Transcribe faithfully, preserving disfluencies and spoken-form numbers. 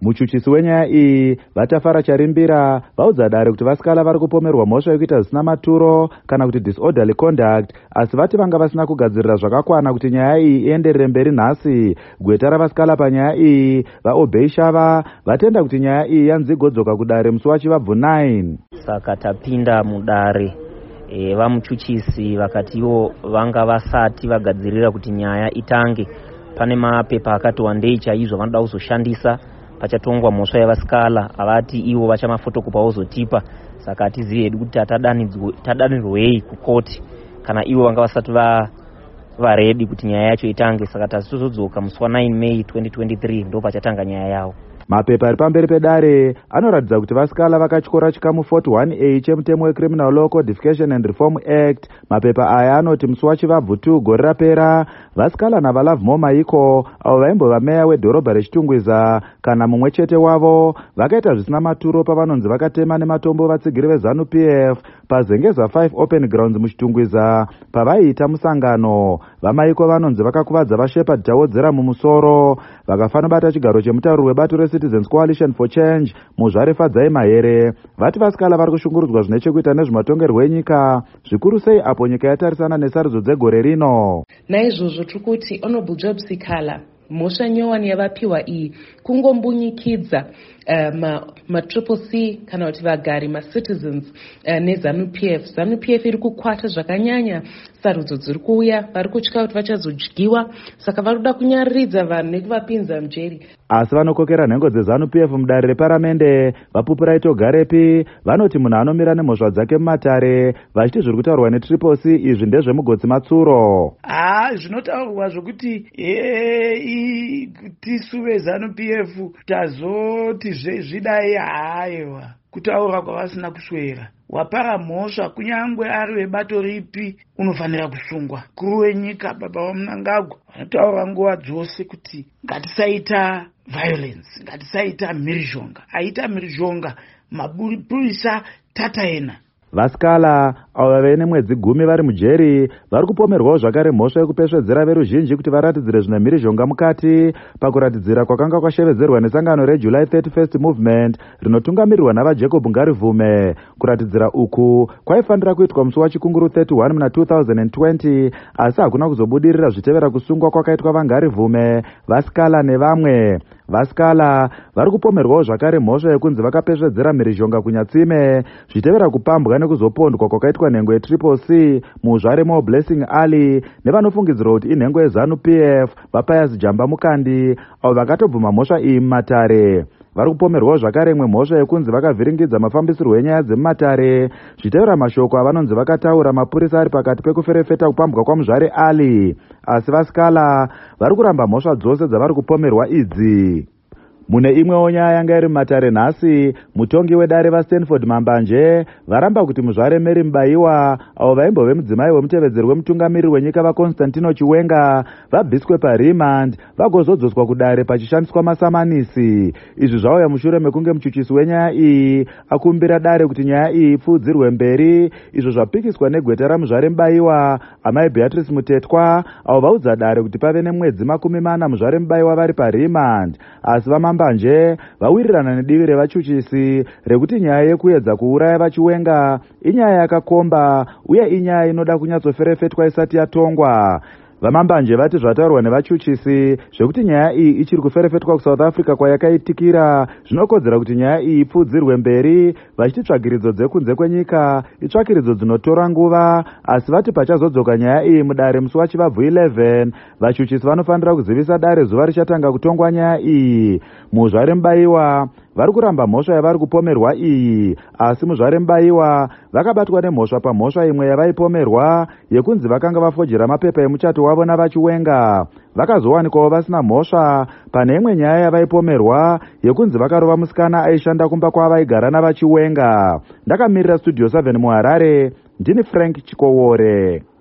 Muchuchisi wenyaya iyi vatafara charimbira vaudza dare kuti vasikala vari kupomerwa mhosva yekuita zvisina maturo kana kuti disorderly conduct, asi vati vanga vasina kugadzirira zvakakwana kuti nyaya iyi ienderere mberi nhasi. Gweta ravasikala panyaya iyi vaobhei shava vatenda kuti nyaya iyi yanzi igodzoka kudare musi wachivabvu nine. Saka tapinda mudare e, vamuchuchisi vakati ivo vanga vasati vagadzirira kuti nyaya itange. Pane mapepa akati wandei chaizvo vanoda kuzoshandisa pachatongwa mhosva yavasikala, avati ivo vachamafotokopa vozotipa. Saka hatizivi hedu kuti tadanirwei kukoti kana ivo vanga vasati va varedi kuti nyaya yacho itange. Saka tazotodzoka musi wa nine May twenty twenty-three ndo pachatanga nyaya yavo. Mapepa ari pamberi pedare anoratidza kuti vasikala vakatyora chikamu forty-one A chemutemo weCriminal Law Codification and Reform Act. Mapepa aya anoti musi wachivabvu two gore rapera vasikala navalavmo maiko avo vaimbova meya wedhorobha rechitungwiza kana mumwe chete wavo vakaita zvisina maturo pavanonzi vakatema nematombo vatsigiri veZANU P F pazengeza five open grounds muchitungwiza pavaiita musangano. Vamaiko vanonzi vakakuvadza vaShepherd Tawodzera mumusoro vakafanobata chigaro chemutauro webato reCitizens Coalition for Change muzvare Fadzai Mahere. Vati vasikala vari kushungurudzwa zvine chekuita nezvematongerwo enyika, zvikuru sei apo nyika yatarisana nesarudzo dzegore rino. Naizvozvo tikuti Honorable Job Sikhala mhosva nyowani yavapiwa iyi kungombunyikidza uh, ma, ma triple C kana kuti vagari ma-citizens uh, neZANU P F. ZANU P F iri kukwata zvakanyanya sarudzo dziri kuuya, vari kutya kuti vachazodyiwa, saka vari kuda kunyariridza vanhu nekuvapinza mujeri. Asi vanokokera nhengo dzeZANU P F mudare reparamende vaPupuraito Garepi vanoti munhu anomira nemhosva dzake mumatare, vachiti zviri kutaurwa netriple C izvi ndezvemugotsi matsuro. Ah, zvinotaurwa zvokuti tisu veZANU P F tazoti zvidai haiwa kutaura kwavasina kuswera. Wapara mhosva kunyangwe ari webato ripi unofanira kusungwa. Kuru wenyika Baba vaMnangagwa vanotaura nguva dzose kuti ngatisaita violence, ngatisaita mhirizhonga. Aita mhirizhonga mapurisa tataena. Vasikala avo vave nemwedzi gumi vari mujeri vari kupomerwawo zvakare mhosva yekupesvedzera veruzhinji kuti varatidzire zvine mhirizhonga mukati pakuratidzira kwakanga kwashevezerwa nesangano reJuly thirty-first Movement rinotungamirirwa navaJacob Ngarivume. Kuratidzira uku kwaifanira kuitwa musi wachikunguru thirty-one muna two thousand twenty, asi hakuna kuzobudirira zvitevera kusungwa kwakaitwa vaNgarivume, vasikala nevamwe. Vasikala vari kupomerwawo zvakare mhosva yekunzi vakapesvedzera mhirizhonga kunyatsime zvitevera kupambwa nekuzopondwa kwakaitwa nhengo yetriple C muzvare Mo Blessing Ali nevanofungidzirwa kuti inhengo yeZANU P F vaPius Jamba Mukandi avo vakatobvuma mhosva iyi mumatare. Vari kupomerwawo zvakare imwe mhosva yekunzi vakavhiringidza mafambisirwo enyaya dzemumatare zvitevera mashoko avanonzi vakataura mapurisa ari pakati pekuferefeta kupambwa kwamuzvare Ali. Asi vasikala vari kuramba mhosva dzose dzavari kupomerwa idzi. Mune imwewo nyaya yanga iri mumatare nhasi, mutongi wedare vaStanford Mambanje varamba kuti muzvare Mary Mubaiwa avo vaimbove mudzimai wemutevedzeri wemutungamiriri wenyika vaConstantino Chiwenga vabviswe parimand vagozodzoswa kudare pachishandiswa masamanisi. Izvi zvauya mushure mekunge muchuchisi wenyaya iyi akumbira dare kuti nyaya iyi ipfuudzirwe mberi, izvo zvapikiswa negweta ramuzvare Mubaiwa amai Beatrice Mutetwa avo vaudza dare kuti pave nemwedzi makumi mana muzvare Mubaiwa vari parimand. Asi vama Mambanje vawirirana nedivi revachuchisi rekuti nyaya yekuedza kuuraya vaChiwenga inyaya yakakomba uye inyaya inoda kunyatsoferefetwa isati yatongwa. Vamambanje vati zvataurwa nevachuchisi zvekuti nyaya iyi ichiri kuferefetwa kuSouth Africa kwayakaitikira zvinokodzera kuti nyaya iyi ipfuudzirwe mberi, vachiti tsvagiridzo dzekunze kwenyika itsvakiridzo dzinotora nguva, asi vati pachazodzoka nyaya iyi mudare musi wachivabvu eleven vachuchisi vanofanira kuzivisa dare zuva richatanga kutongwa nyaya iyi. Muzvare Mubaiwa vari kuramba mhosva yavari kupomerwa iyi, asi muzvare Mubaiwa vakabatwa nemhosva pamhosva imwe yavaipomerwa yekunzi vakanga vafojera mapepa emuchato wavo navaChiwenga. Vakazowanikwawo vasina mhosva pane imwe nyaya yavaipomerwa yekunzi vakarova musikana aishanda kumba kwavaigara navaChiwenga. Ndakamirira Studio seven muHarare, ndini Frank Chikowore.